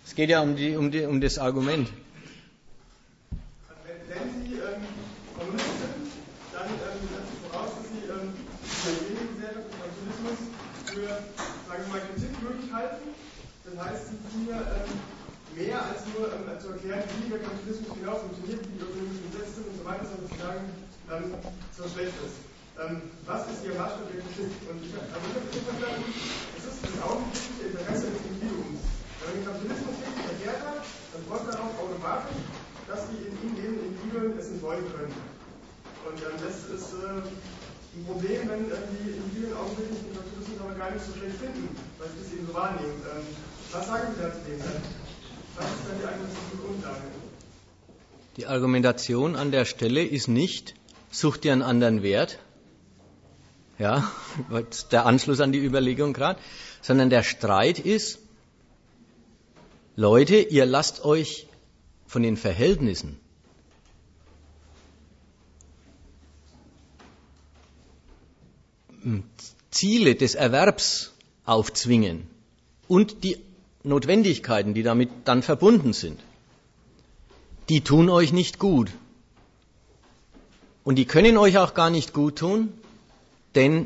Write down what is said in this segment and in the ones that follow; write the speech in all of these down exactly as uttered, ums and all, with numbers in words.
Es geht ja um, die, um, die, um das Argument. Wenn Sie ähm, Kommunist sind, dann ähm, setzt es voraus, dass Sie ähm, die Gesellschaft des Kapitalismus für, sagen wir mal, kritikwürdig halten. Das heißt, Sie tun ja ähm, mehr als nur ähm, zu erklären, wie der Kapitalismus genau funktioniert, wie die ökonomischen Gesetze sind und so weiter, sondern zu sagen, ähm, so schlecht ist. Ähm, was ist Ihr Maßstab der Kritik? Und ich habe also ich hab verstanden, es ist das augenblickliche Interesse des Individuums. Wenn man den Kapitalismus richtig erklärt hat, dann folgt darauf automatisch, dass die in ihm lebenden Individuen es nicht wollen können. Und ähm, das ist äh, ein Problem, wenn äh, die Individuen augenblicklich den Kapitalismus aber gar nicht so schlecht finden, weil sie das eben so wahrnehmen. Ähm, was sagen Sie dazu dem? Was ist dann die eigentliche Grundlage? Die Argumentation an der Stelle ist nicht, such dir einen anderen Wert, ja, der Anschluss an die Überlegung gerade, sondern der Streit ist, Leute, ihr lasst euch von den Verhältnissen Ziele des Erwerbs aufzwingen und die Notwendigkeiten, die damit dann verbunden sind. Die tun euch nicht gut. Und die können euch auch gar nicht gut tun, denn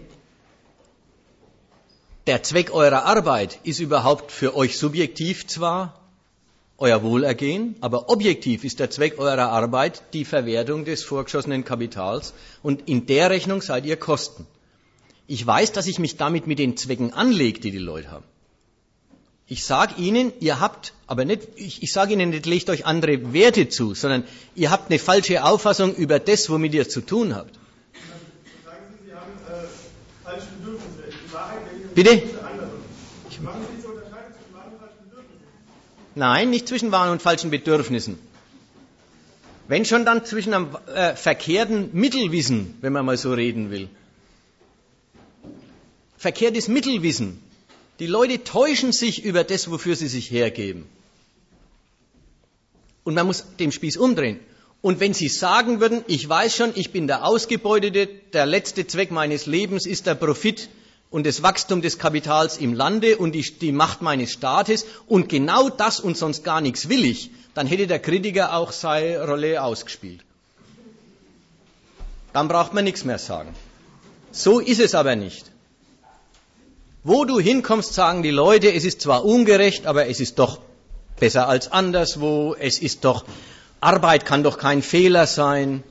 der Zweck eurer Arbeit ist überhaupt für euch subjektiv zwar euer Wohlergehen, aber objektiv ist der Zweck eurer Arbeit die Verwertung des vorgeschossenen Kapitals und in der Rechnung seid ihr Kosten. Ich weiß, dass ich mich damit mit den Zwecken anlege, die die Leute haben. Ich sage Ihnen, ihr habt, aber nicht, ich, ich sage Ihnen nicht, legt euch andere Werte zu, sondern ihr habt eine falsche Auffassung über das, womit ihr zu tun habt. Sagen Sie, Sie haben äh, falsche Bedürfnisse. Die Wahrheit Bitte? Ich mache Sie zur Unterscheidung zwischen wahren und falschen Bedürfnissen. Nein, nicht zwischen wahren und falschen Bedürfnissen. Wenn schon, dann zwischen einem äh, verkehrten Mittelwissen, wenn man mal so reden will. Verkehrtes Mittelwissen. Die Leute täuschen sich über das, wofür sie sich hergeben. Und man muss den Spieß umdrehen. Und wenn sie sagen würden, ich weiß schon, ich bin der Ausgebeutete, der letzte Zweck meines Lebens ist der Profit und das Wachstum des Kapitals im Lande und die, die Macht meines Staates und genau das und sonst gar nichts will ich, dann hätte der Kritiker auch seine Rolle ausgespielt. Dann braucht man nichts mehr sagen. So ist es aber nicht. Wo du hinkommst, sagen die Leute, es ist zwar ungerecht, aber es ist doch besser als anderswo, es ist doch, Arbeit kann doch kein Fehler sein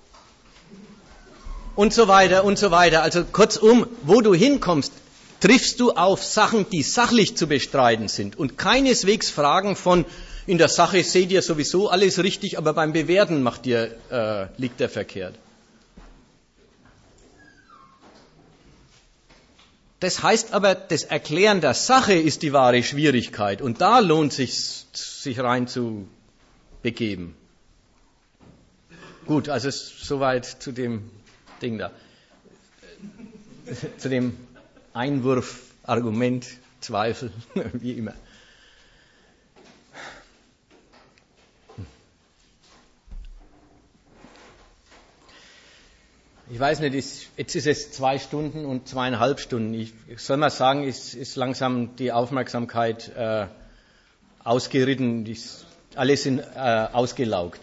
und so weiter und so weiter. Also kurzum, wo du hinkommst, triffst du auf Sachen, die sachlich zu bestreiten sind und keineswegs Fragen von, in der Sache seht ihr sowieso alles richtig, aber beim Bewerten macht ihr, äh, liegt ihr verkehrt. Das heißt aber, das Erklären der Sache ist die wahre Schwierigkeit und da lohnt es sich, sich rein zu begeben. Gut, also soweit zu dem Ding da. Zu dem Einwurf, Argument, Zweifel, wie immer. Ich weiß nicht, jetzt ist es zwei Stunden und zweieinhalb Stunden. Ich soll mal sagen, ist, ist langsam die Aufmerksamkeit äh, ausgeritten. Die, alle sind äh, ausgelaugt.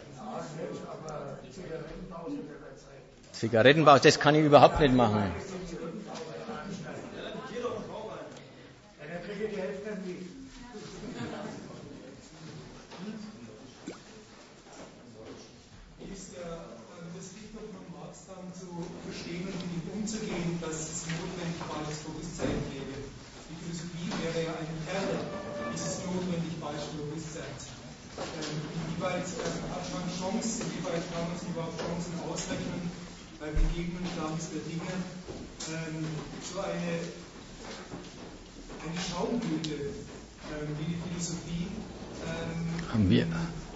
Zigarettenpause, das kann ich überhaupt nicht machen. Inwieweit kann man sich überhaupt Chancen ausrechnen, bei Begegnungen der Dinge ähm, so eine, eine Schaumblüte ähm, wie die Philosophie ähm, haben wir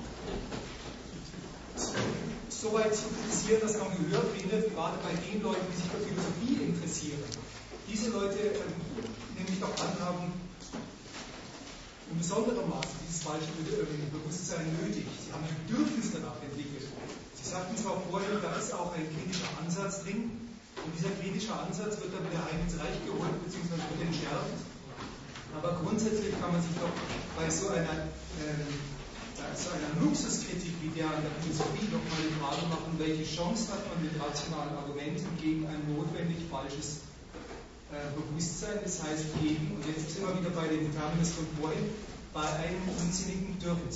so weit zu kritisieren, dass man Gehör findet, gerade bei den Leuten, die sich für Philosophie interessieren. Diese Leute ähm, nämlich doch handhaben in besonderem Maße dieses falsche Bewusstsein nötig. Sie haben ein Bedürfnis danach entwickelt. Sie sagten zwar vorhin, da ist auch ein kritischer Ansatz drin, und dieser kritische Ansatz wird dann wieder heim ins Reich geholt, beziehungsweise wird entschärft. Aber grundsätzlich kann man sich doch bei so einer, ähm, so einer Luxuskritik wie der an der Philosophie noch mal die Frage machen, welche Chance hat man mit rationalen Argumenten gegen ein notwendig falsches äh, Bewusstsein, das heißt gegen, und jetzt sind wir wieder bei den Terminus von vorhin, bei einem unsinnigen Dürren.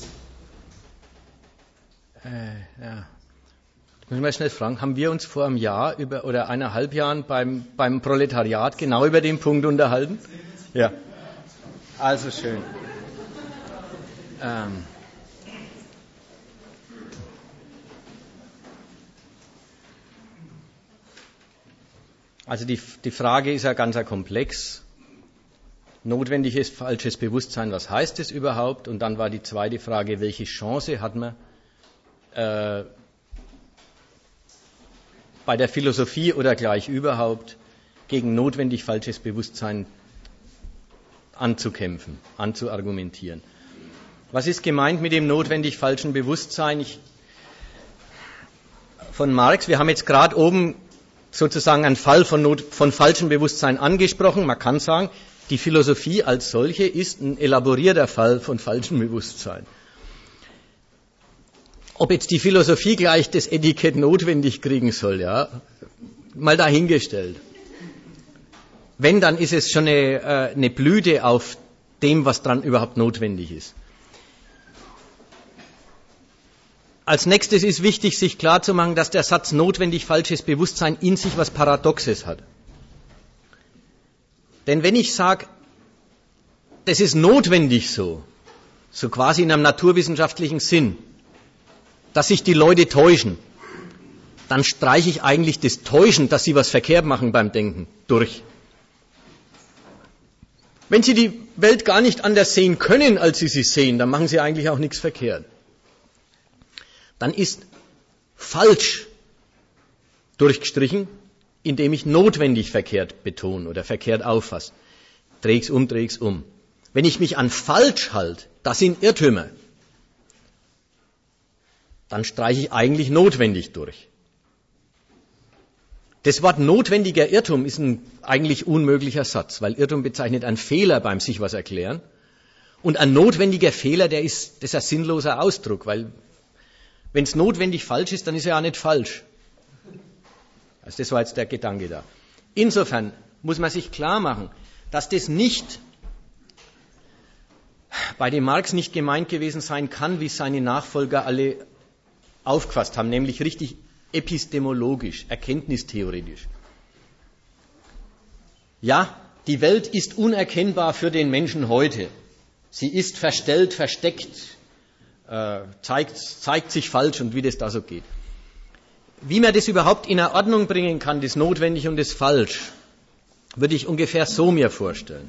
Äh, ja. Ich muss mal schnell fragen, haben wir uns vor einem Jahr über, oder eineinhalb Jahren beim, beim Proletariat genau über den Punkt unterhalten? Ja. Also schön. Ähm. Also die, die Frage ist ja ganz komplex. Notwendiges falsches Bewusstsein, was heißt es überhaupt? Und dann war die zweite Frage, welche Chance hat man äh, bei der Philosophie oder gleich überhaupt gegen notwendig falsches Bewusstsein anzukämpfen, anzuargumentieren. Was ist gemeint mit dem notwendig falschen Bewusstsein? Ich, von Marx, wir haben jetzt gerade oben sozusagen einen Fall von, Not, von falschem Bewusstsein angesprochen. Man kann sagen, die Philosophie als solche ist ein elaborierter Fall von falschem Bewusstsein. Ob jetzt die Philosophie gleich das Etikett notwendig kriegen soll, ja, mal dahingestellt. Wenn, dann ist es schon eine, äh, eine Blüte auf dem, was dran überhaupt notwendig ist. Als nächstes ist wichtig, sich klarzumachen, dass der Satz notwendig falsches Bewusstsein in sich was Paradoxes hat. Denn wenn ich sage, das ist notwendig so, so quasi in einem naturwissenschaftlichen Sinn, dass sich die Leute täuschen, dann streiche ich eigentlich das Täuschen, dass sie was verkehrt machen beim Denken, durch. Wenn sie die Welt gar nicht anders sehen können, als sie sie sehen, dann machen sie eigentlich auch nichts verkehrt. Dann ist falsch durchgestrichen, indem ich notwendig verkehrt betone oder verkehrt auffasse. Dreh's um, dreh's um. Wenn ich mich an falsch halte, das sind Irrtümer, dann streiche ich eigentlich notwendig durch. Das Wort notwendiger Irrtum ist ein eigentlich unmöglicher Satz, weil Irrtum bezeichnet einen Fehler beim sich was erklären. Und ein notwendiger Fehler, der ist, das ist ein sinnloser Ausdruck, weil wenn es notwendig falsch ist, dann ist er ja nicht falsch. Also das war jetzt der Gedanke da. Insofern muss man sich klar machen, dass das nicht bei dem Marx nicht gemeint gewesen sein kann, wie seine Nachfolger alle aufgefasst haben, nämlich richtig epistemologisch, erkenntnistheoretisch. Ja, die Welt ist unerkennbar für den Menschen heute. Sie ist verstellt, versteckt, äh, zeigt, zeigt sich falsch und wie das da so geht. Wie man das überhaupt in eine Ordnung bringen kann, das Notwendig und das Falsch, würde ich ungefähr so mir vorstellen.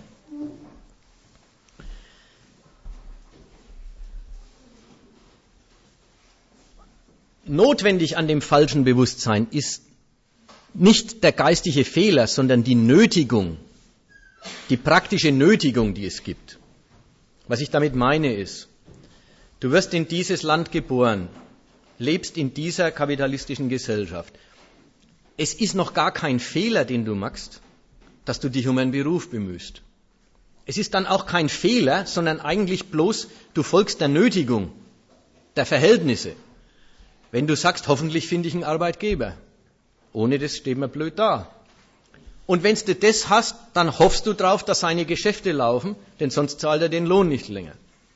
Notwendig an dem falschen Bewusstsein ist nicht der geistige Fehler, sondern die Nötigung, die praktische Nötigung, die es gibt. Was ich damit meine ist, du wirst in dieses Land geboren, lebst in dieser kapitalistischen Gesellschaft. Es ist noch gar kein Fehler, den du machst, dass du dich um einen Beruf bemühst. Es ist dann auch kein Fehler, sondern eigentlich bloß, du folgst der Nötigung, der Verhältnisse. Wenn du sagst, hoffentlich finde ich einen Arbeitgeber. Ohne das steht man blöd da. Und wenn du das hast, dann hoffst du drauf, dass seine Geschäfte laufen, denn sonst zahlt er den Lohn nicht länger.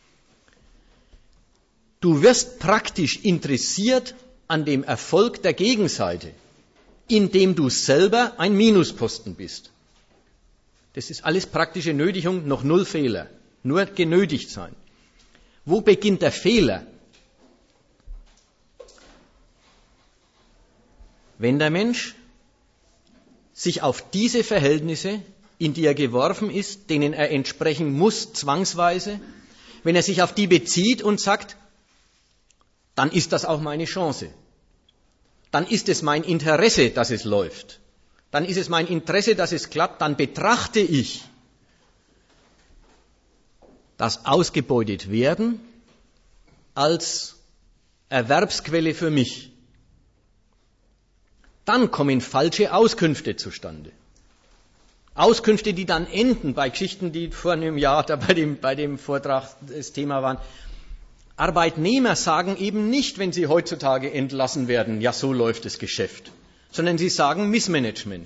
Du wirst praktisch interessiert an dem Erfolg der Gegenseite, indem du selber ein Minusposten bist. Das ist alles praktische Nötigung, noch null Fehler. Nur genötigt sein. Wo beginnt der Fehler? Wenn der Mensch sich auf diese Verhältnisse, in die er geworfen ist, denen er entsprechen muss, zwangsweise, wenn er sich auf die bezieht und sagt, dann ist das auch meine Chance. Dann ist es mein Interesse, dass es läuft. Dann ist es mein Interesse, dass es klappt. Dann betrachte ich das ausgebeutet werden als Erwerbsquelle für mich. Dann kommen falsche Auskünfte zustande. Auskünfte, die dann enden bei Geschichten, die vor einem Jahr da bei dem, bei dem Vortrag das Thema waren. Arbeitnehmer sagen eben nicht, wenn sie heutzutage entlassen werden, ja, so läuft das Geschäft, sondern sie sagen Missmanagement.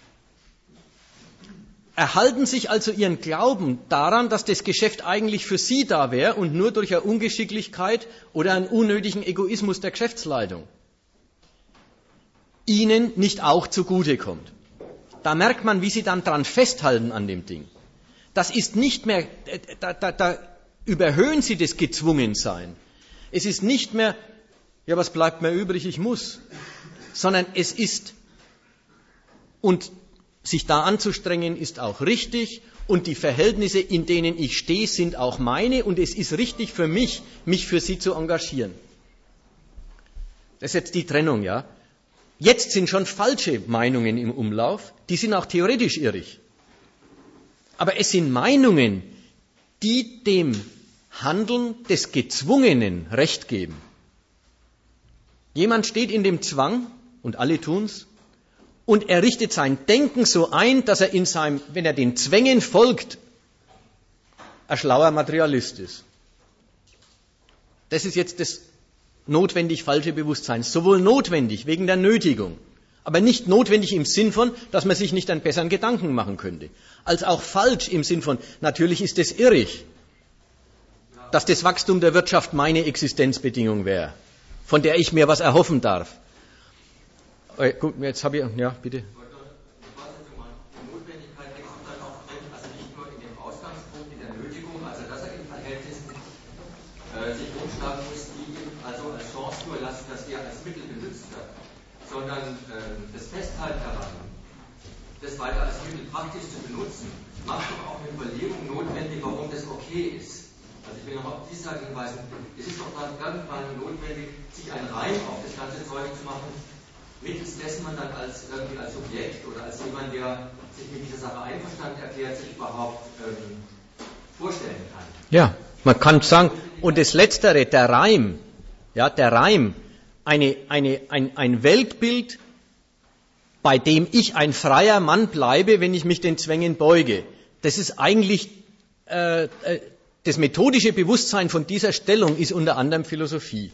Erhalten sich also ihren Glauben daran, dass das Geschäft eigentlich für sie da wäre und nur durch eine Ungeschicklichkeit oder einen unnötigen Egoismus der Geschäftsleitung ihnen nicht auch zugutekommt. Da merkt man, wie sie dann dran festhalten an dem Ding. Das ist nicht mehr, da, da, da überhöhen sie das Gezwungensein. Es ist nicht mehr, ja, was bleibt mir übrig, ich muss, sondern es ist, und sich da anzustrengen, ist auch richtig, und die Verhältnisse, in denen ich stehe, sind auch meine, und es ist richtig für mich, mich für sie zu engagieren. Das ist jetzt die Trennung, ja. Jetzt sind schon falsche Meinungen im Umlauf, die sind auch theoretisch irrig. Aber es sind Meinungen, die dem Handeln des Gezwungenen Recht geben. Jemand steht in dem Zwang, und alle tun's, und er richtet sein Denken so ein, dass er in seinem, wenn er den Zwängen folgt, ein schlauer Materialist ist. Das ist jetzt das notwendig falsche Bewusstsein. Sowohl notwendig wegen der Nötigung, aber nicht notwendig im Sinn von, dass man sich nicht einen besseren Gedanken machen könnte, als auch falsch im Sinn von, natürlich ist es irrig, dass das Wachstum der Wirtschaft meine Existenzbedingung wäre, von der ich mir was erhoffen darf. Äh, gut, jetzt habe ich, ja, bitte. sich umschlagen muss, die also als Chance nur lassen, dass er als Mittel benutzt wird, sondern äh, das Festhalten daran, das weiter als Mittel praktisch zu benutzen, macht doch auch eine Überlegung notwendig, warum das okay ist. Also ich will noch auf diese Seite hinweisen, es ist doch dann irgendwann notwendig, sich einen Reim auf das ganze Zeug zu machen, mittels dessen man dann als, irgendwie als Subjekt oder als jemand, der sich mit dieser Sache einverstanden erklärt, sich überhaupt ähm, vorstellen kann. Ja, man kann sagen, und das Letztere, der Reim, ja, der Reim, eine, eine, ein, ein Weltbild, bei dem ich ein freier Mann bleibe, wenn ich mich den Zwängen beuge. Das ist eigentlich, äh, äh, das methodische Bewusstsein von dieser Stellung ist unter anderem Philosophie.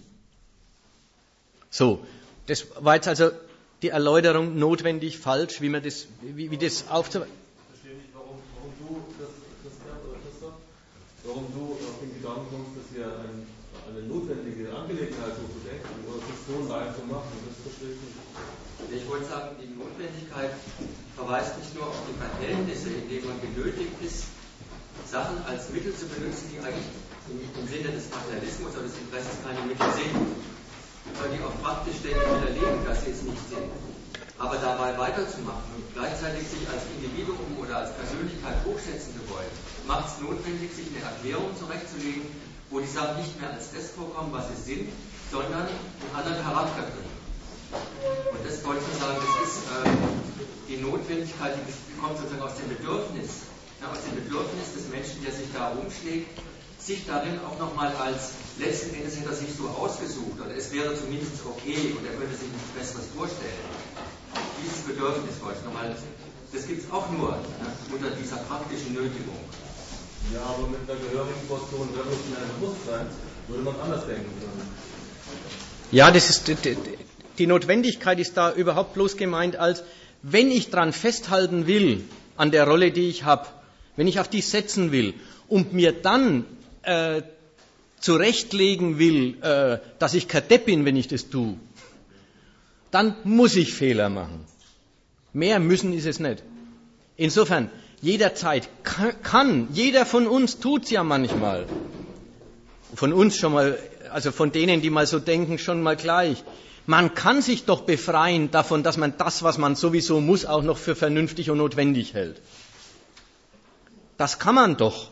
So, das war jetzt also die Erläuterung notwendig, falsch, wie man das, wie, wie das aufzuweisen. Ich verstehe nicht, warum, warum du, das, Christian oder Christoph, warum du auf den Gedanken kommst, dass wir ein, eine notwendige Angelegenheit so zu denken oder Fiktion rein zu machen. Das verstehe ich nicht. Ich wollte sagen, die Notwendigkeit verweist nicht nur auf die Verhältnisse, in denen man genötigt ist, Sachen als Mittel zu benutzen, die eigentlich im, im Sinne des Materialismus oder des Interesses keine Mittel sind, sondern die auch praktisch denken widerlegen, dass sie es nicht sind. Aber dabei weiterzumachen und gleichzeitig sich als Individuum oder als Persönlichkeit hochschätzen zu wollen, macht es notwendig, sich eine Erklärung zurechtzulegen, wo die Sachen nicht mehr als das vorkommen, was sie sind, sondern einen anderen Charakter kriegen. Und das wollte ich sagen, das ist äh, die Notwendigkeit, die kommt sozusagen aus dem Bedürfnis, ja, aus dem Bedürfnis des Menschen, der sich da rumschlägt, sich darin auch nochmal als, letzten Endes hätte er sich so ausgesucht, oder es wäre zumindest okay, und er könnte sich nichts Besseres vorstellen. Dieses Bedürfnis wollte ich nochmal, das gibt es auch nur ne, unter dieser praktischen Nötigung. Ja, aber mit einer gehörigen Portion revolutionären Bewusstseins würde man anders denken können. Ja, das ist, die Notwendigkeit ist da überhaupt bloß gemeint als, wenn ich dran festhalten will, an der Rolle, die ich habe, wenn ich auf die setzen will und mir dann äh, zurechtlegen will, äh, dass ich kein Depp bin, wenn ich das tue, dann muss ich Fehler machen. Mehr müssen ist es nicht. Insofern, jederzeit kann, kann jeder von uns tut's ja manchmal, von uns schon mal, also von denen, die mal so denken, schon mal gleich. Man kann sich doch befreien davon, dass man das, was man sowieso muss, auch noch für vernünftig und notwendig hält. Das kann man doch.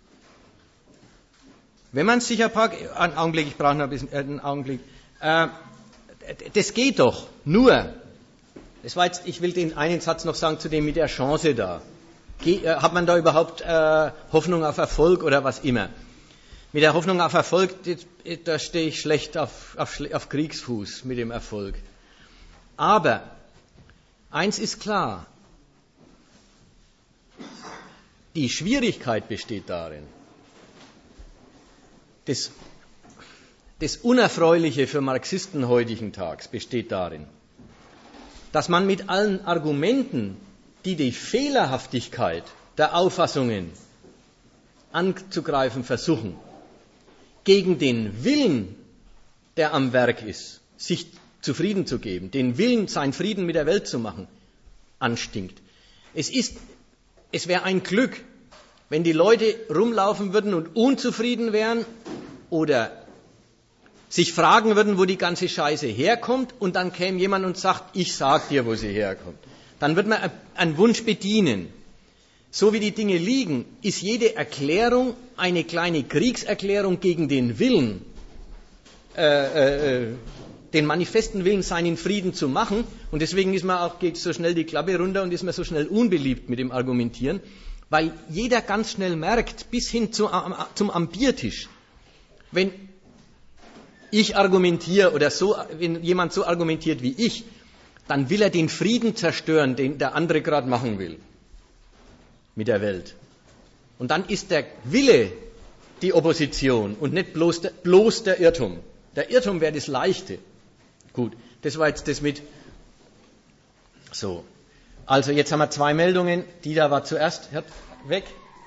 Wenn man sich ein paar, einen Augenblick, ich brauche noch ein bisschen, äh, einen Augenblick, äh, das geht doch, nur, das war jetzt, ich will den einen Satz noch sagen zu dem mit der Chance da. Ge- äh, hat man da überhaupt äh, Hoffnung auf Erfolg oder was immer? Mit der Hoffnung auf Erfolg, da stehe ich schlecht auf, auf, auf Kriegsfuß mit dem Erfolg. Aber eins ist klar, Die Schwierigkeit besteht darin, das, das Unerfreuliche für Marxisten heutigen Tags besteht darin, dass man mit allen Argumenten, die die Fehlerhaftigkeit der Auffassungen anzugreifen versuchen, gegen den Willen, der am Werk ist, sich zufrieden zu geben, den Willen, seinen Frieden mit der Welt zu machen, anstinkt. Es ist, es wäre ein Glück, wenn die Leute rumlaufen würden und unzufrieden wären oder sich fragen würden, wo die ganze Scheiße herkommt, und dann käme jemand und sagt, ich sag dir, wo sie herkommt. Dann wird man einen Wunsch bedienen. So wie die Dinge liegen, ist jede Erklärung eine kleine Kriegserklärung gegen den Willen, äh, äh, den manifesten Willen, seinen Frieden zu machen. Und deswegen ist man auch, geht so schnell die Klappe runter und ist man so schnell unbeliebt mit dem Argumentieren, weil jeder ganz schnell merkt, bis hin zu, zum Ambiertisch, wenn ich argumentiere oder so, wenn jemand so argumentiert wie ich, dann will er den Frieden zerstören, den der andere gerade machen will mit der Welt. Und dann ist der Wille die Opposition und nicht bloß der, bloß der Irrtum. Der Irrtum wäre das Leichte. Gut, das war jetzt das mit. So, also jetzt haben wir zwei Meldungen. Die da war zuerst. Weg.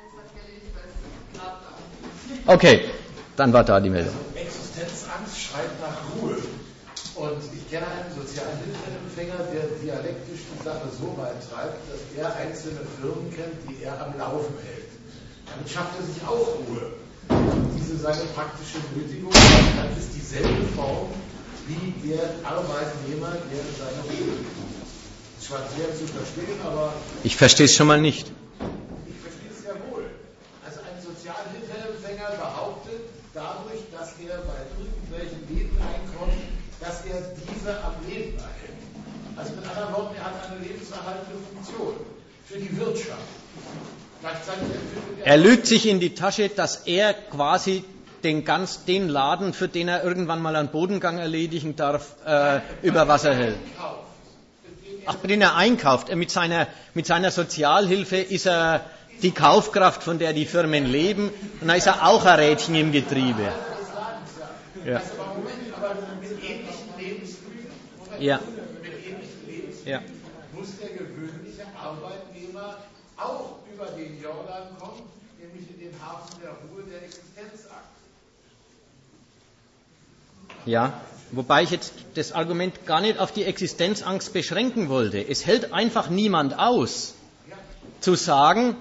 Okay, dann war da die Meldung. Existenzangst schreit nach Ruhe. Und ich kenne einen Sozialhilfeempfänger, der dialektisch die Sache so weit treibt, dass er einzelne Firmen kennt, die er am Laufen hält. Damit schafft er sich auch Ruhe. Und diese seine praktische Nötigung, das ist dieselbe Form wie der Arbeitnehmer, der seine Ruhe tut. Das ist zwar sehr zu verstehen, aber... Ich verstehe es schon mal nicht. Ich verstehe es sehr wohl. Also ein Sozialhilfeempfänger behauptet, dadurch, dass er bei irgendwelchen Nebeneinkommen, dass er diese am Leben erhält. Also mit anderen Worten, er hat eine lebenserhaltende Funktion für die Wirtschaft. Er lügt sich in die Tasche, dass er quasi den, ganz, den Laden, für den er irgendwann mal einen Bodengang erledigen darf, äh, über Wasser hält. Ach, bei dem er einkauft. Mit seiner, mit seiner Sozialhilfe ist er die Kaufkraft, von der die Firmen leben, und dann ist er auch ein Rädchen im Getriebe. Ja. Ja. Ja. Muss der gewöhnliche Arbeitnehmer auch über den Jordan kommen, nämlich in den Hafen der Ruhe der Existenzangst. Ja, wobei ich jetzt das Argument gar nicht auf die Existenzangst beschränken wollte. Es hält einfach niemand aus, zu sagen,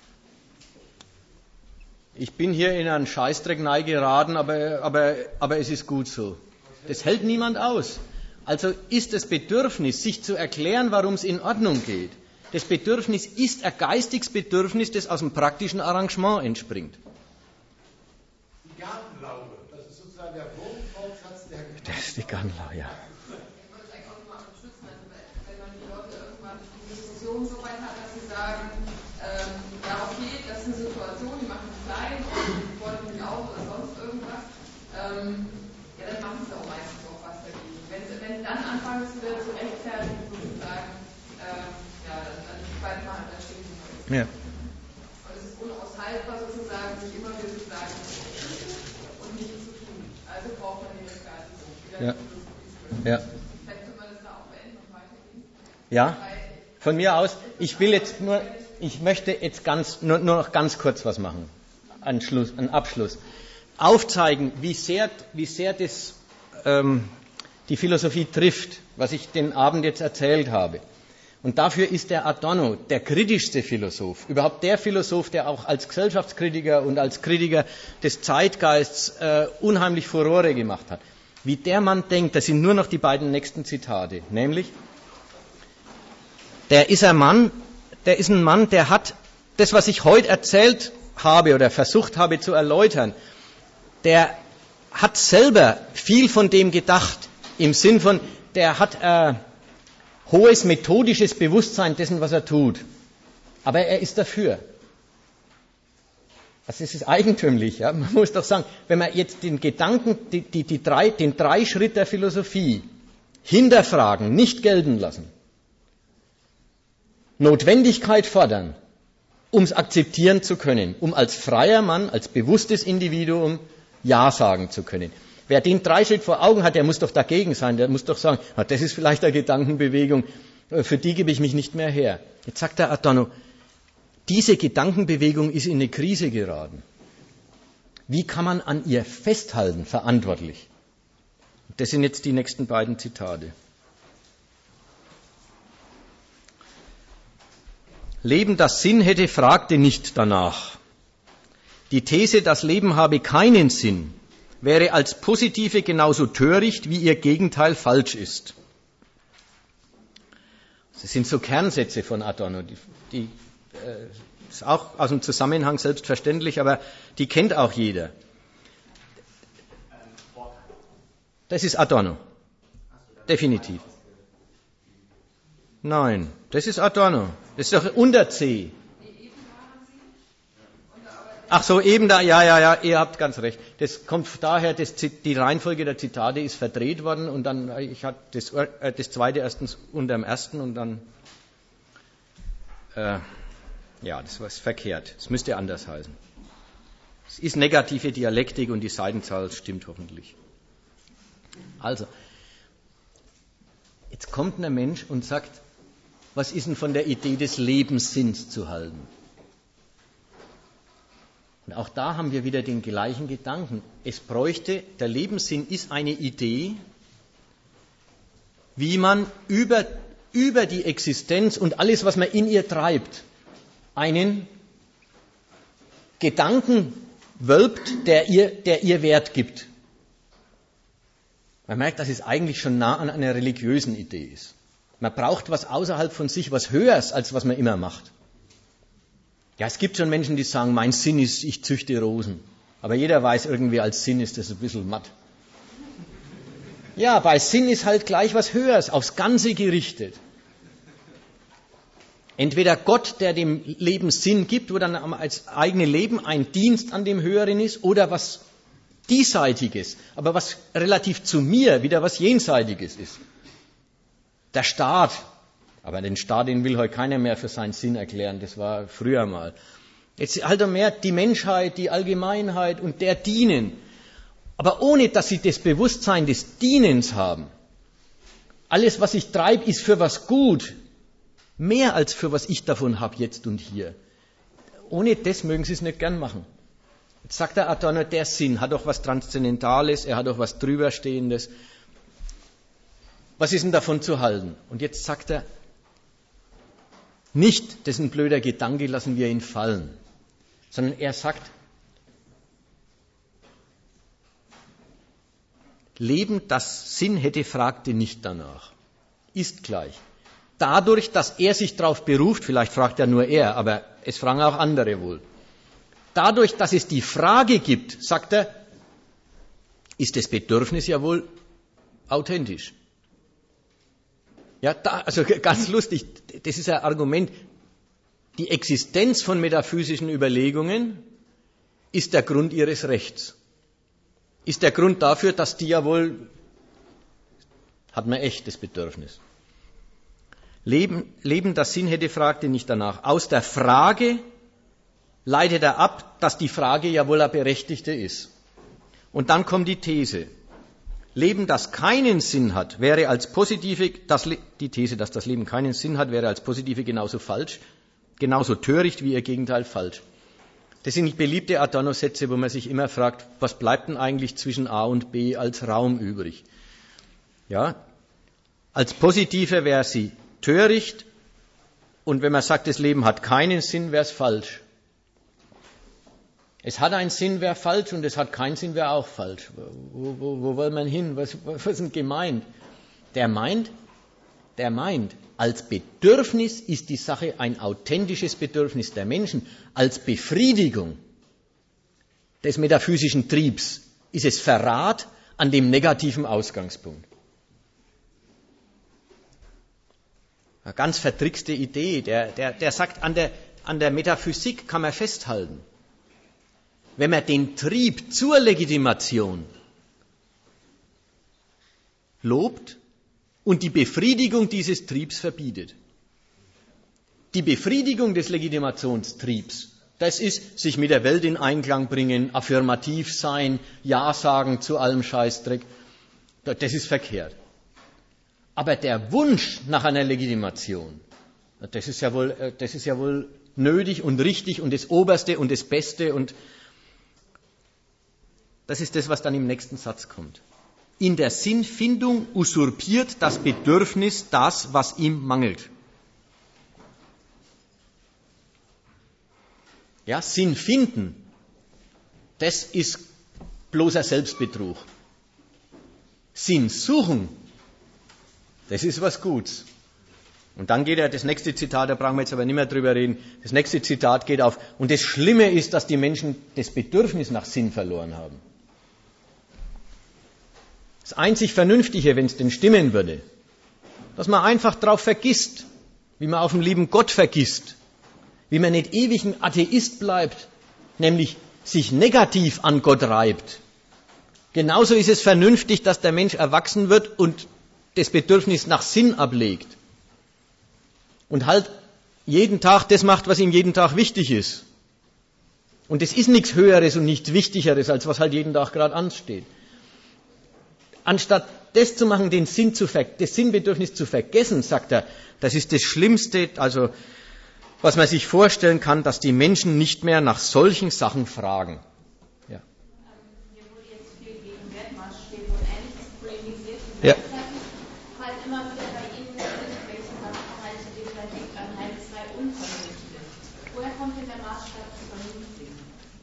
ich bin hier in einen Scheißdreck geraten, aber, aber, aber es ist gut so. Das hält niemand aus. Also ist das Bedürfnis, sich zu erklären, warum es in Ordnung geht, das Bedürfnis ist ein geistiges Bedürfnis, das aus dem praktischen Arrangement entspringt. Die Gartenlaube, das ist sozusagen der Grundfortsatz der Gartenlaube. Das ist die Gartenlaube, ja. Ich wollte eigentlich auch nochmal unterstützen, also wenn man die Leute irgendwann die Diskussion so weit hat, dass sie sagen, ähm, ja okay, das ist eine Situation, die machen es klein, die wollen mich auch oder sonst irgendwas, ähm, ja dann machen sie auch meistens auch was dagegen. Wenn sie, wenn sie dann anfangen, es wieder zu rechtfertigen, sozusagen, ähm, ja, dann, dann bleibt man halt da stehen. Ja. Und es ist unaushaltbar sozusagen, sich immer wieder zu sagen und nichts zu tun. Also braucht man die Rechtfertigung. Ja. Ja. Vielleicht können wir das da auch beenden und weitergehen. Ja, von mir aus. Ich will jetzt nur, ich möchte jetzt ganz, nur, nur noch ganz kurz was machen. Ein Schluss, ein Abschluss. Aufzeigen, wie sehr, wie sehr das, ähm, die Philosophie trifft, was ich den Abend jetzt erzählt habe. Und dafür ist der Adorno der kritischste Philosoph, überhaupt der Philosoph, der auch als Gesellschaftskritiker und als Kritiker des Zeitgeists äh, unheimlich Furore gemacht hat. Wie der Mann denkt, das sind nur noch die beiden nächsten Zitate, nämlich, der ist ein Mann, der ist ein Mann, der hat das, was ich heute erzählt habe oder versucht habe zu erläutern, der hat selber viel von dem gedacht, im Sinn von, der hat äh, hohes methodisches Bewusstsein dessen, was er tut. Aber er ist dafür. Also es ist eigentümlich. Ja? Man muss doch sagen, wenn man jetzt den Gedanken, die, die, die drei, den Dreischritt der Philosophie hinterfragen, nicht gelten lassen, Notwendigkeit fordern um es akzeptieren zu können, um als freier Mann, als bewusstes Individuum Ja sagen zu können. Wer den Dreischritt vor Augen hat, der muss doch dagegen sein, der muss doch sagen, ah, das ist vielleicht eine Gedankenbewegung, für die gebe ich mich nicht mehr her. Jetzt sagt der Adorno, diese Gedankenbewegung ist in eine Krise geraten. Wie kann man an ihr festhalten, verantwortlich? Das sind jetzt die nächsten beiden Zitate. Leben, das Sinn hätte, fragte nicht danach. Die These, das Leben habe keinen Sinn, wäre als positive genauso töricht, wie ihr Gegenteil falsch ist. Das sind so Kernsätze von Adorno, die, die äh, ist auch aus dem Zusammenhang selbstverständlich, aber die kennt auch jeder. Das ist Adorno. Definitiv. Nein, das ist Adorno. Das ist doch unter C. Ach so, eben da, ja, ja, ja, ihr habt ganz recht. Das kommt daher, das, die Reihenfolge der Zitate ist verdreht worden und dann, ich hatte das, äh, das zweite erstens unter dem ersten und dann, äh, ja, das war verkehrt. Es müsste anders heißen. Es ist negative Dialektik und die Seitenzahl stimmt hoffentlich. Also, jetzt kommt ein Mensch und sagt, was ist denn von der Idee des Lebenssinns zu halten? Und auch da haben wir wieder den gleichen Gedanken. Es bräuchte, der Lebenssinn ist eine Idee, wie man über, über die Existenz und alles, was man in ihr treibt, einen Gedanken wölbt, der ihr, der ihr Wert gibt. Man merkt, dass es eigentlich schon nah an einer religiösen Idee ist. Man braucht was außerhalb von sich, was Höheres, als was man immer macht. Ja, es gibt schon Menschen, die sagen, mein Sinn ist, ich züchte Rosen. Aber jeder weiß irgendwie, als Sinn ist das ein bisschen matt. Ja, bei Sinn ist halt gleich was Höheres, aufs Ganze gerichtet. Entweder Gott, der dem Leben Sinn gibt, wo dann als eigene Leben ein Dienst an dem Höheren ist, oder was Diesseitiges, aber was relativ zu mir wieder was Jenseitiges ist. Der Staat. Aber den Staat, den will heute keiner mehr für seinen Sinn erklären. Das war früher mal. Jetzt halt mehr die Menschheit, die Allgemeinheit und der dienen. Aber ohne, dass sie das Bewusstsein des Dienens haben. Alles, was ich treibe, ist für was gut. Mehr als für was ich davon habe, jetzt und hier. Ohne das mögen sie es nicht gern machen. Jetzt sagt der Adorno, der Sinn hat doch was Transzendentales, er hat doch was Drüberstehendes. Was ist denn davon zu halten? Und jetzt sagt er, nicht, das ist ein blöder Gedanke, lassen wir ihn fallen, sondern er sagt, Leben, das Sinn hätte, fragte nicht danach. Ist gleich. Dadurch, dass er sich darauf beruft, vielleicht fragt ja nur er, aber es fragen auch andere wohl. Dadurch, dass es die Frage gibt, sagt er, ist das Bedürfnis ja wohl authentisch. Ja, da, also ganz lustig, das ist ein Argument. Die Existenz von metaphysischen Überlegungen ist der Grund ihres Rechts. Ist der Grund dafür, dass die ja wohl, hat man echt das Bedürfnis. Leben, Leben, das Sinn hätte, fragte nicht danach. Aus der Frage leitet er ab, dass die Frage ja wohl eine berechtigte ist. Und dann kommt die These. Leben, das keinen Sinn hat, wäre als positive, das, die These, dass das Leben keinen Sinn hat, wäre als positive genauso falsch, genauso töricht wie ihr Gegenteil falsch. Das sind beliebte Adorno-Sätze, wo man sich immer fragt, was bleibt denn eigentlich zwischen A und B als Raum übrig? Ja, als positive wäre sie töricht und wenn man sagt, das Leben hat keinen Sinn, wäre es falsch. Es hat einen Sinn, wäre falsch, und es hat keinen Sinn, wäre auch falsch. Wo, wo, wo will man hin? Was, was ist denn gemeint? Der meint, der meint, als Bedürfnis ist die Sache ein authentisches Bedürfnis der Menschen. Als Befriedigung des metaphysischen Triebs ist es Verrat an dem negativen Ausgangspunkt. Eine ganz vertrickste Idee. Der, der, der sagt, an der, an der Metaphysik kann man festhalten. Wenn man den Trieb zur Legitimation lobt und die Befriedigung dieses Triebs verbietet. Die Befriedigung des Legitimationstriebs, das ist, sich mit der Welt in Einklang bringen, affirmativ sein, Ja sagen zu allem Scheißdreck. Das ist verkehrt. Aber der Wunsch nach einer Legitimation, das ist ja wohl, das ist ja wohl nötig und richtig und das Oberste und das Beste, und das ist das, was dann im nächsten Satz kommt. In der Sinnfindung usurpiert das Bedürfnis das, was ihm mangelt. Ja, Sinn finden, das ist bloßer Selbstbetrug. Sinn suchen, das ist was Gutes. Und dann geht er, das nächste Zitat, da brauchen wir jetzt aber nicht mehr drüber reden, das nächste Zitat geht auf, und das Schlimme ist, dass die Menschen das Bedürfnis nach Sinn verloren haben. Das einzig Vernünftige, wenn es denn stimmen würde, dass man einfach drauf vergisst, wie man auf den lieben Gott vergisst, wie man nicht ewig ein Atheist bleibt, nämlich sich negativ an Gott reibt. Genauso ist es vernünftig, dass der Mensch erwachsen wird und das Bedürfnis nach Sinn ablegt. Und halt jeden Tag das macht, was ihm jeden Tag wichtig ist. Und es ist nichts Höheres und nichts Wichtigeres, als was halt jeden Tag gerade ansteht. Anstatt das zu machen, den Sinn zu ver- das Sinnbedürfnis zu vergessen, sagt er, das ist das Schlimmste, also was man sich vorstellen kann, dass die Menschen nicht mehr nach solchen Sachen fragen. Ja. Hier wurde jetzt viel gegen Wertmaßstäbe und Ähnliches polemisiert. Ja. Halt immer wieder bei Ihnen welche Sachverhalte deklassiert an halb zwei unvernünftig. Woher kommt denn der Maßstab zu vernünftig?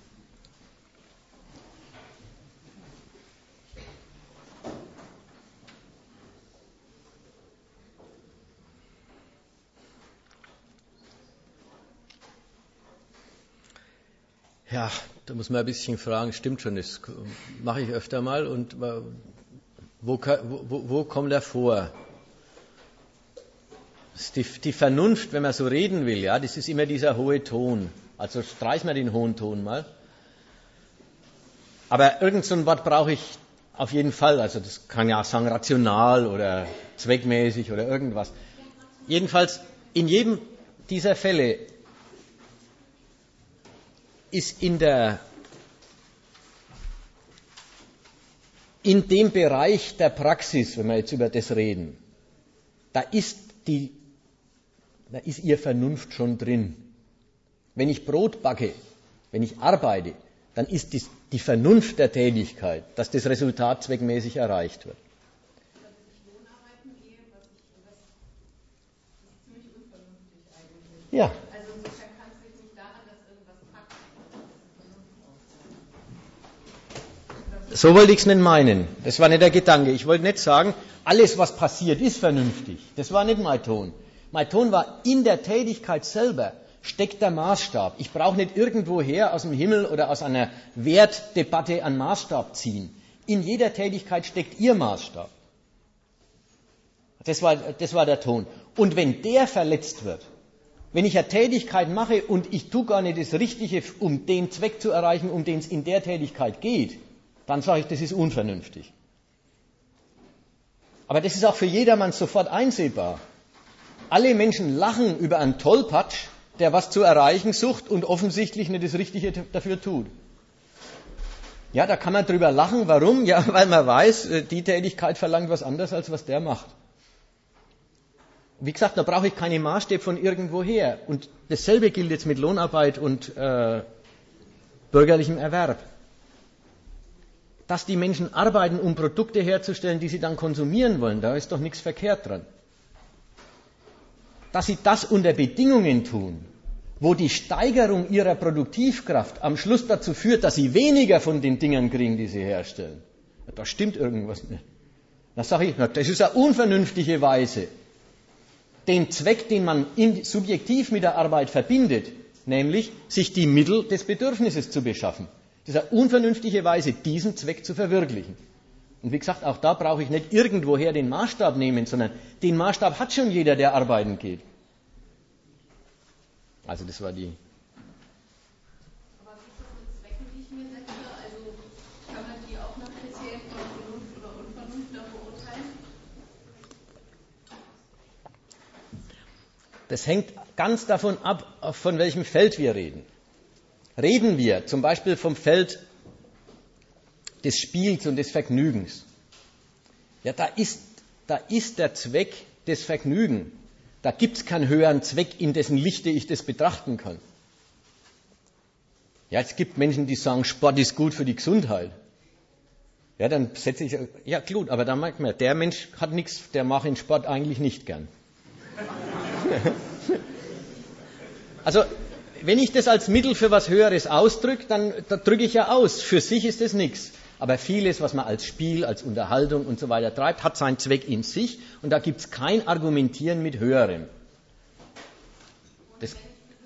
Ja, da muss man ein bisschen fragen, stimmt schon, das mache ich öfter mal. Und wo, wo, wo kommt er vor? Die, die Vernunft, wenn man so reden will, ja, das ist immer dieser hohe Ton. Also streich mal den hohen Ton mal. Aber irgend so ein Wort brauche ich auf jeden Fall. Also das kann ja auch sagen rational oder zweckmäßig oder irgendwas. Jedenfalls, in jedem dieser Fälle ist in der, in dem Bereich der Praxis, wenn wir jetzt über das reden, da ist die, da ist ihr Vernunft schon drin. Wenn ich Brot backe, wenn ich arbeite, dann ist die, die Vernunft der Tätigkeit, dass das Resultat zweckmäßig erreicht wird. Ja. So wollte ich es nicht meinen. Das war nicht der Gedanke. Ich wollte nicht sagen, alles, was passiert, ist vernünftig. Das war nicht mein Ton. Mein Ton war, in der Tätigkeit selber steckt der Maßstab. Ich brauche nicht irgendwoher aus dem Himmel oder aus einer Wertdebatte einen Maßstab ziehen. In jeder Tätigkeit steckt ihr Maßstab. Das war, das war der Ton. Und wenn der verletzt wird, wenn ich eine Tätigkeit mache und ich tue gar nicht das Richtige, um den Zweck zu erreichen, um den es in der Tätigkeit geht, dann sage ich, das ist unvernünftig. Aber das ist auch für jedermann sofort einsehbar. Alle Menschen lachen über einen Tollpatsch, der was zu erreichen sucht und offensichtlich nicht das Richtige dafür tut. Ja, da kann man drüber lachen. Warum? Ja, weil man weiß, die Tätigkeit verlangt was anderes, als was der macht. Wie gesagt, da brauche ich keine Maßstäbe von irgendwoher. Und dasselbe gilt jetzt mit Lohnarbeit und äh, bürgerlichem Erwerb. Dass die Menschen arbeiten, um Produkte herzustellen, die sie dann konsumieren wollen, da ist doch nichts verkehrt dran. Dass sie das unter Bedingungen tun, wo die Steigerung ihrer Produktivkraft am Schluss dazu führt, dass sie weniger von den Dingern kriegen, die sie herstellen. Ja, da stimmt irgendwas nicht. Da sage ich, na, das ist eine unvernünftige Weise, den Zweck, den man in, subjektiv mit der Arbeit verbindet, nämlich sich die Mittel des Bedürfnisses zu beschaffen. Das ist eine unvernünftige Weise, diesen Zweck zu verwirklichen. Und wie gesagt, auch da brauche ich nicht irgendwoher den Maßstab nehmen, sondern den Maßstab hat schon jeder, der arbeiten geht. Also das war die... Aber gibt es so Zwecke, die ich mir setze? Also kann man die auch nach Kriterien von Vernunft oder Unvernunft dann beurteilen? Das hängt ganz davon ab, von welchem Feld wir reden. Reden wir zum Beispiel vom Feld des Spiels und des Vergnügens. Ja, da ist, da ist der Zweck des Vergnügens. Da gibt es keinen höheren Zweck, in dessen Lichte ich das betrachten kann. Ja, es gibt Menschen, die sagen, Sport ist gut für die Gesundheit. Ja, dann setze ich, ja gut, aber dann merkt man, der Mensch hat nichts, der macht den Sport eigentlich nicht gern. Also, wenn ich das als Mittel für was Höheres ausdrücke, dann da drücke ich ja aus. Für sich ist das nichts. Aber vieles, was man als Spiel, als Unterhaltung und so weiter treibt, hat seinen Zweck in sich und da gibt es kein Argumentieren mit Höherem. Das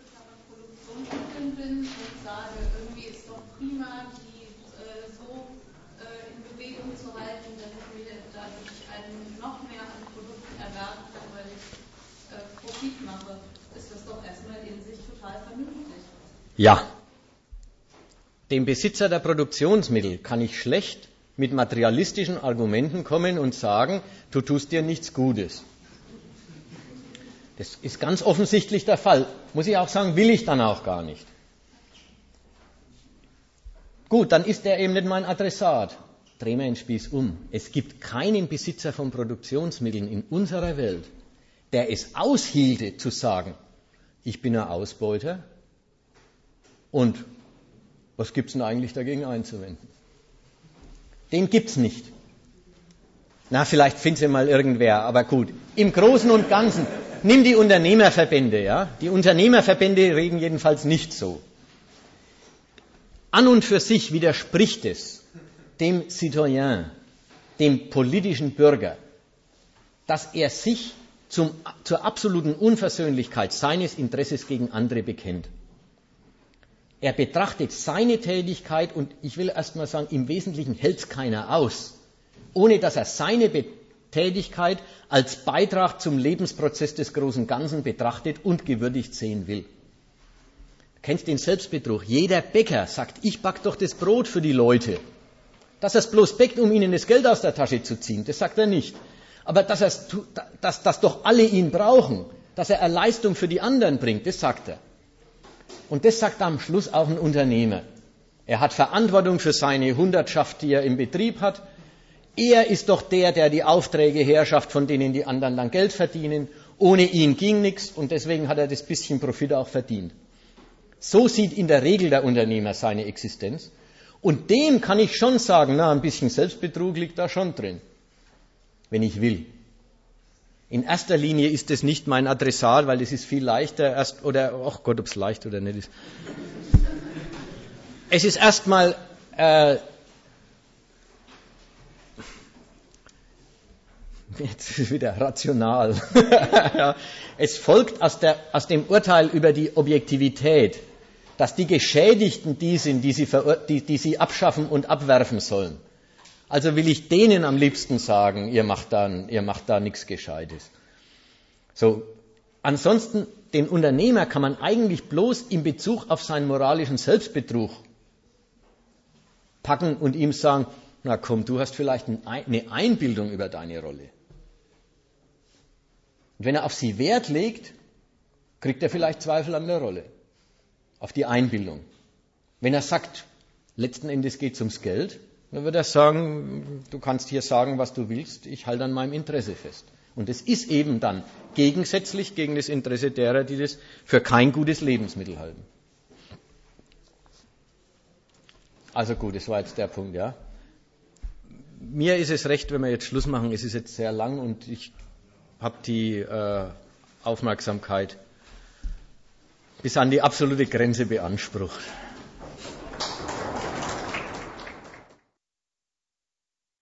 mache, ist das doch erstmal in sich total vernünftig. Ja. Dem Besitzer der Produktionsmittel kann ich schlecht mit materialistischen Argumenten kommen und sagen, du tust dir nichts Gutes. Das ist ganz offensichtlich der Fall. Muss ich auch sagen, will ich dann auch gar nicht. Gut, dann ist er eben nicht mein Adressat. Drehen wir den Spieß um. Es gibt keinen Besitzer von Produktionsmitteln in unserer Welt, der es aushielte zu sagen, ich bin ein Ausbeuter und was gibt es denn eigentlich dagegen einzuwenden? Den gibt es nicht. Na, vielleicht findet sie mal irgendwer, aber gut. Im Großen und Ganzen, nimm die Unternehmerverbände, ja? Die Unternehmerverbände reden jedenfalls nicht so. An und für sich widerspricht es dem Citoyen, dem politischen Bürger, dass er sich zum, zur absoluten Unversöhnlichkeit seines Interesses gegen andere bekennt. Er betrachtet seine Tätigkeit, und ich will erst mal sagen, im Wesentlichen hält es keiner aus, ohne dass er seine Be- Tätigkeit als Beitrag zum Lebensprozess des großen Ganzen betrachtet und gewürdigt sehen will. Du kennst den Selbstbetrug. Jeder Bäcker sagt, ich back doch das Brot für die Leute. Dass er es bloß bäckt, um ihnen das Geld aus der Tasche zu ziehen, das sagt er nicht. Aber dass, er's, dass, dass doch alle ihn brauchen, dass er eine Leistung für die anderen bringt, das sagt er. Und das sagt am Schluss auch ein Unternehmer. Er hat Verantwortung für seine Hundertschaft, die er im Betrieb hat. Er ist doch der, der die Aufträge herschafft, von denen die anderen dann Geld verdienen. Ohne ihn ging nichts und deswegen hat er das bisschen Profit auch verdient. So sieht in der Regel der Unternehmer seine Existenz. Und dem kann ich schon sagen, na, ein bisschen Selbstbetrug liegt da schon drin, wenn ich will. In erster Linie ist das nicht mein Adressat, weil es ist viel leichter, erst, oder, ach Gott, ob es leicht oder nicht ist. Es ist erstmal, äh, jetzt ist es wieder rational. Ja, es folgt aus, der, aus dem Urteil über die Objektivität, dass die Geschädigten die sind, die sie, verur- die, die sie abschaffen und abwerfen sollen. Also will ich denen am liebsten sagen, ihr macht da, ihr macht da nichts Gescheites. So, ansonsten, den Unternehmer kann man eigentlich bloß in Bezug auf seinen moralischen Selbstbetrug packen und ihm sagen, na komm, du hast vielleicht eine Einbildung über deine Rolle. Und wenn er auf sie Wert legt, kriegt er vielleicht Zweifel an der Rolle, auf die Einbildung. Wenn er sagt, letzten Endes geht es ums Geld, dann wird er sagen, du kannst hier sagen, was du willst, ich halte an meinem Interesse fest. Und es ist eben dann gegensätzlich gegen das Interesse derer, die das für kein gutes Lebensmittel halten. Also gut, das war jetzt der Punkt, ja. Mir ist es recht, wenn wir jetzt Schluss machen, es ist jetzt sehr lang und ich habe die äh, Aufmerksamkeit bis an die absolute Grenze beansprucht.